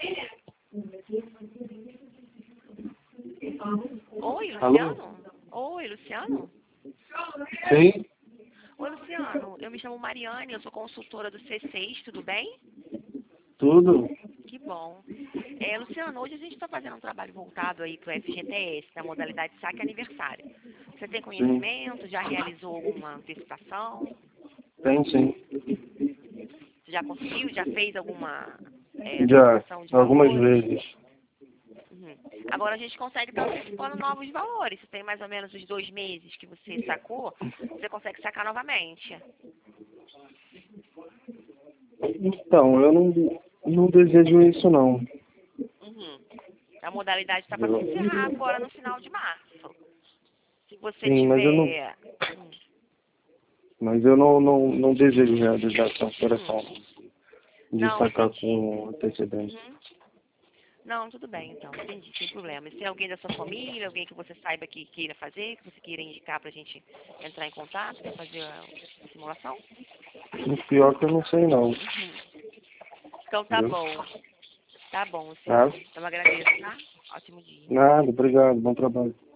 Oi, Alô? Luciano? Oi, Luciano? Sim, Oi, Luciano. Eu me chamo Mariane, eu sou consultora do C6, tudo bem? tudo. Que bom. Luciano, hoje a gente está fazendo um trabalho voltado aí para o FGTS, da modalidade saque aniversário. Você tem Sim, conhecimento? Já realizou alguma antecipação? tem sim. Você já conseguiu? Já fez alguma Já, antecipação de algumas valores? vezes. Uhum. Agora a gente consegue estar antecipando novos valores. Se tem mais ou menos os 2 meses que você sacou, você consegue sacar novamente. Então, eu não desejo isso não. Uhum. A modalidade está para se encerrar agora no final de março. Se você Sim, tiver. mas eu não desejo realizar essa operação de Não, sacar entendi. com antecedência. Uhum. Não, tudo bem, então. Entendi, sem problema. E se tem alguém da sua família, alguém que você saiba que queira fazer, que você queira indicar para a gente entrar em contato para fazer a simulação? O pior que eu não sei não. Uhum. Então tá Entendeu? bom. Tá bom, Tá? Luciano. Eu agradeço, tá? Ótimo dia. Nada, obrigado, bom trabalho.